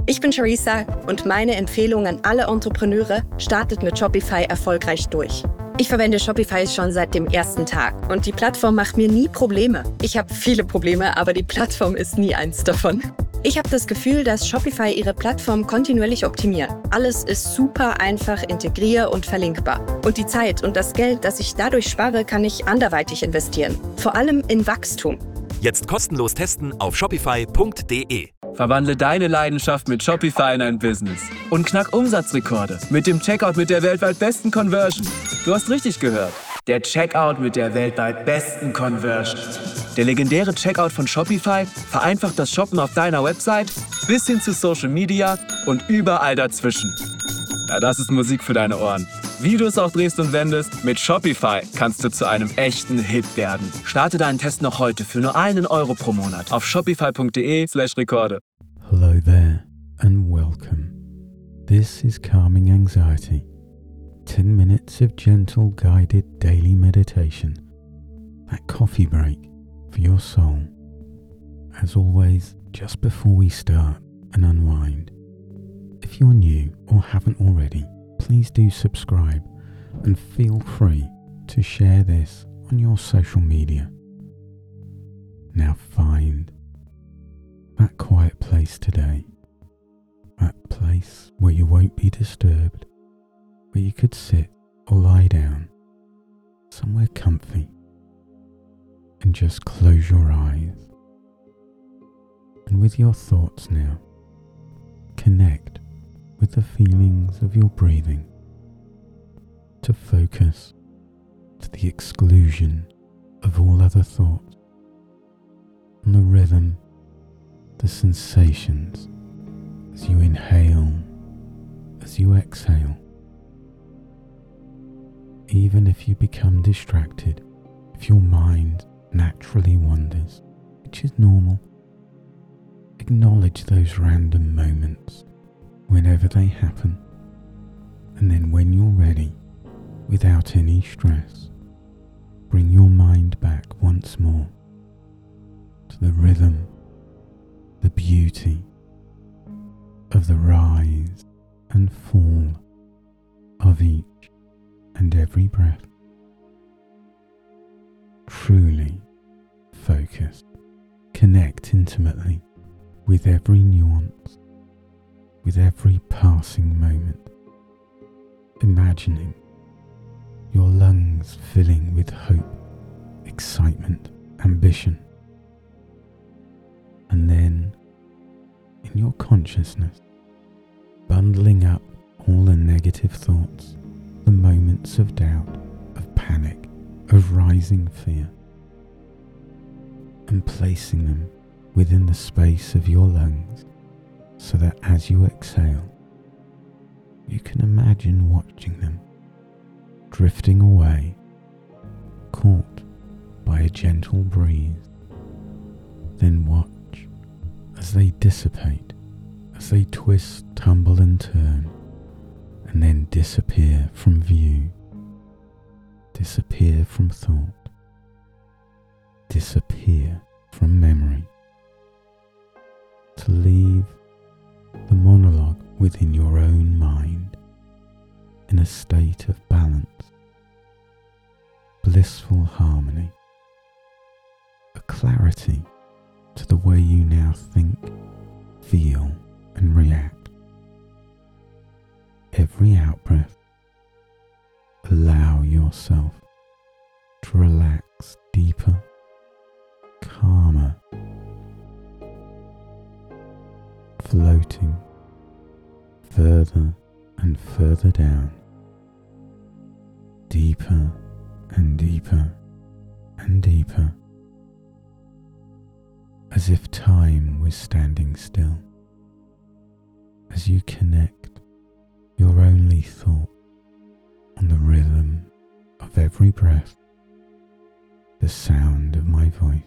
Ich bin Charissa und meine Empfehlung an alle Entrepreneure: startet mit Shopify erfolgreich durch. Ich verwende Shopify schon seit dem ersten Tag und die Plattform macht mir nie Probleme. Ich habe viele Probleme, aber die Plattform ist nie eins davon. Ich habe das Gefühl, dass Shopify ihre Plattform kontinuierlich optimiert. Alles ist super einfach integrier- und verlinkbar. Und die Zeit und das Geld, das ich dadurch spare, kann ich anderweitig investieren. Vor allem in Wachstum. Jetzt kostenlos testen auf shopify.de. Verwandle deine Leidenschaft mit Shopify in ein Business und knack Umsatzrekorde mit dem Checkout mit der weltweit besten Conversion. Du hast richtig gehört. Der Checkout mit der weltweit besten Conversion. Der legendäre Checkout von Shopify vereinfacht das Shoppen auf deiner Website bis hin zu Social Media und überall dazwischen. Na, das ist Musik für deine Ohren. Wie du es auch drehst und wendest, mit Shopify kannst du zu einem echten Hit werden. Starte deinen Test noch heute für nur €1 pro Monat auf shopify.de/Rekorde. Hello there and welcome. This is Calming Anxiety. 10 minutes of gentle guided daily meditation. That coffee break for your soul. As always, just before we start and unwind, if you're new or haven't already, please do subscribe and feel free to share this on your social media. Now find that quiet place today, that place where you won't be disturbed, where you could sit or lie down, somewhere comfy, and just close your eyes. And with your thoughts now, connect with the feelings of your breathing, to focus to the exclusion of all other thoughts, on the rhythm, the sensations as you inhale, as you exhale. Even if you become distracted, if your mind naturally wanders, which is normal, acknowledge those random moments whenever they happen, and then when you're ready, without any stress, bring your mind back once more to the rhythm, the beauty of the rise and fall of each and every breath. Truly focus, connect intimately with every nuance, with every passing moment, imagining your lungs filling with hope, excitement, ambition. And then, in your consciousness, bundling up all the negative thoughts, the moments of doubt, of panic, of rising fear, and placing them within the space of your lungs, so that as you exhale, you can imagine watching them drifting away, caught by a gentle breeze. Then watch as they dissipate, as they twist, tumble and turn, and then disappear from view, disappear from thought, disappear from memory, to leave the monologue within your own mind in a state of balance, blissful harmony, a clarity to the way you now think, feel and react. Every out-breath, allow yourself to relax deeper, calmer, floating further and further down, deeper and deeper and deeper, as if time was standing still, as you connect your only thought on the rhythm of every breath, the sound of my voice,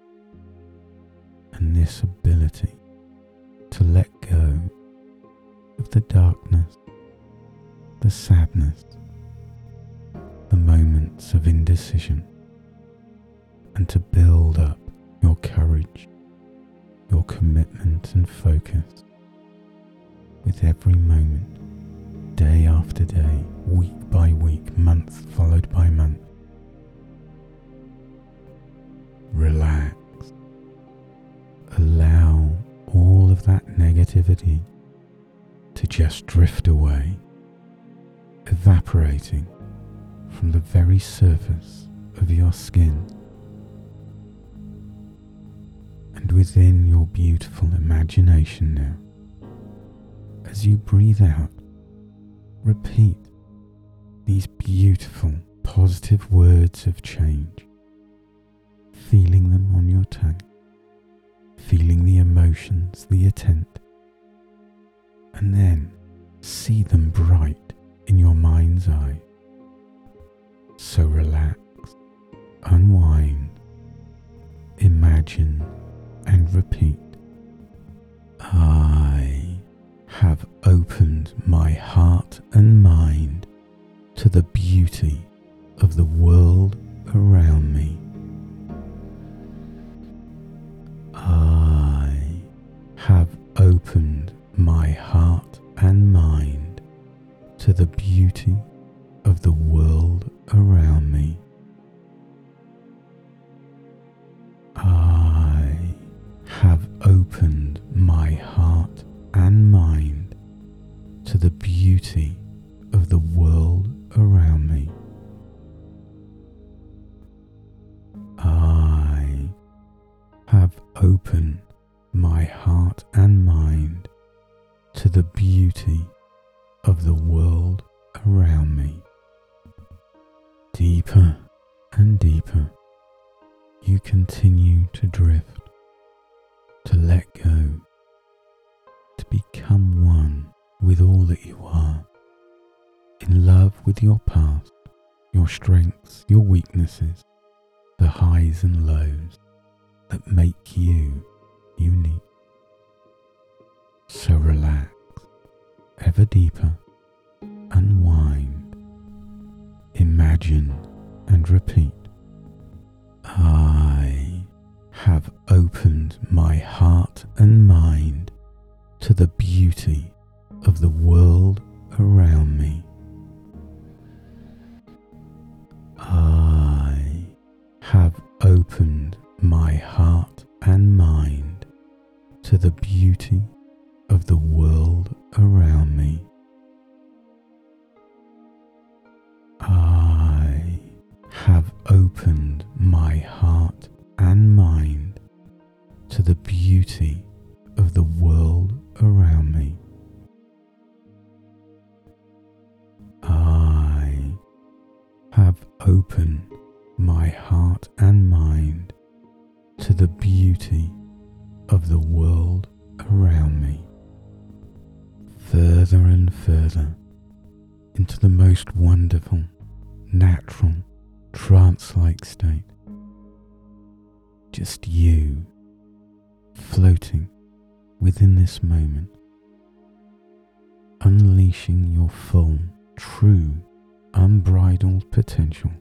and this ability to let go of the darkness, the sadness, the moments of indecision, and to build up your courage, your commitment and focus with every moment, day after day, week by week, month followed by month. Relax. Allow all of that negativity to just drift away, evaporating from the very surface of your skin. And within your beautiful imagination now, as you breathe out, repeat these beautiful, positive words of change, feeling them on your tongue, feeling the emotions, the intent, and then see them bright in your mind's eye. So relax, unwind, imagine, and repeat. I have opened my heart and mind to the beauty of the world around me. I have opened my heart and mind to the beauty of the world around me. I have opened my heart and mind to the beauty of the world around me. I have opened my heart and mind to the beauty of the world around me. Deeper and deeper, you continue to drift, to let go, to become one with all that you are, in love with your past, your strengths, your weaknesses, the highs and lows that make you unique. So relax, ever deeper, unwind, imagine and repeat. I have opened my heart and mind to the beauty of the world around me. I have opened my heart and mind to the beauty of the world around me. I have opened my heart and mind to the beauty of the world around me. I have opened my heart and mind to the beauty of the world around me. Further and further into the most wonderful, natural, trance-like state. Just you, floating within this moment, unleashing your full, true, unbridled potential,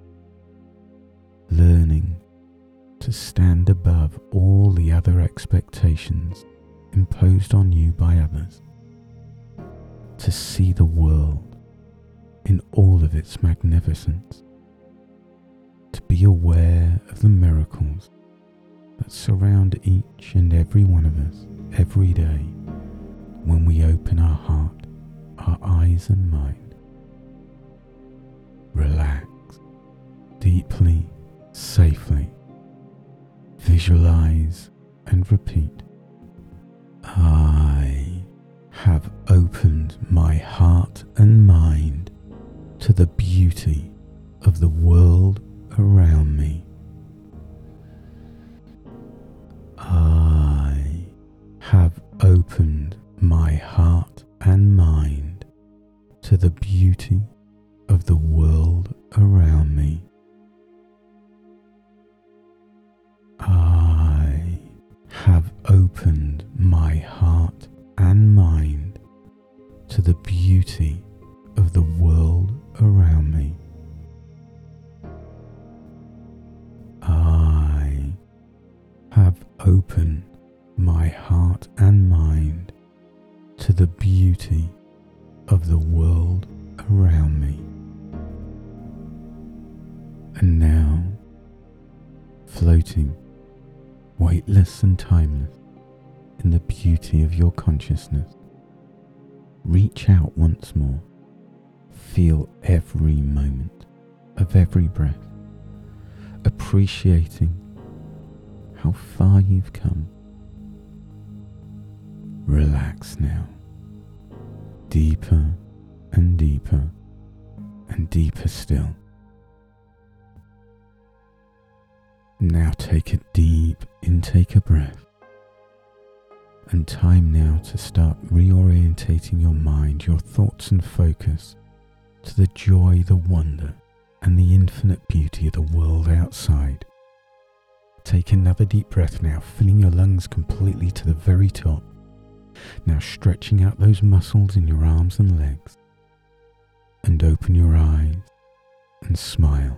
learning to stand above all the other expectations imposed on you by others, to see the world in all of its magnificence, to be aware of the miracles that surround each and every one of us every day when we open our heart, our eyes and mind. Relax deeply, safely. Visualize and repeat. I have opened my heart and mind to the beauty of the world around me. I have opened my heart and mind to the beauty of the world around me. I have opened my heart and mind to the beauty of the world around me. I have opened my heart and mind to the beauty of the world around me. And now, floating, weightless and timeless, in the beauty of your consciousness, reach out once more. Feel every moment of every breath, appreciating how far you've come. Relax now, deeper and deeper and deeper still. Now take a deep intake of breath, and time now to start reorientating your mind, your thoughts and focus to the joy, the wonder and the infinite beauty of the world outside. Take another deep breath now, filling your lungs completely to the very top. Now stretching out those muscles in your arms and legs, and open your eyes and smile.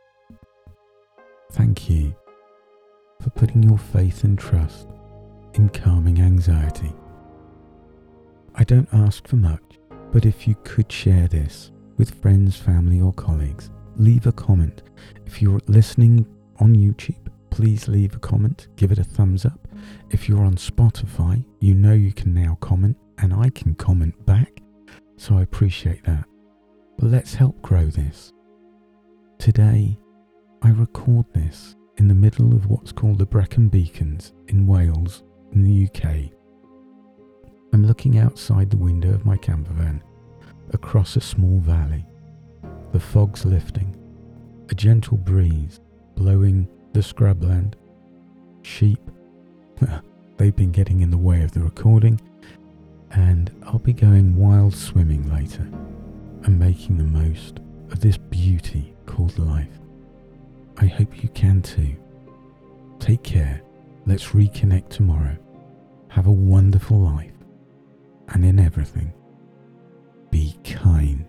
Thank you for putting your faith and trust in Calming Anxiety. I don't ask for much, but if you could share this with friends, family or colleagues, leave a comment. If you're listening on YouTube, please leave a comment, give it a thumbs up. If you're on Spotify, you know you can now comment, and I can comment back, so I appreciate that. But let's help grow this. Today, I record this in the middle of what's called the Brecon Beacons in Wales, in the UK. I'm looking outside the window of my camper van, across a small valley. The fog's lifting, a gentle breeze blowing the scrubland. Sheep, they've been getting in the way of the recording, and I'll be going wild swimming later and making the most of this beauty called life. I hope you can too. Take care. Let's reconnect tomorrow. Have a wonderful life, and in everything, be kind.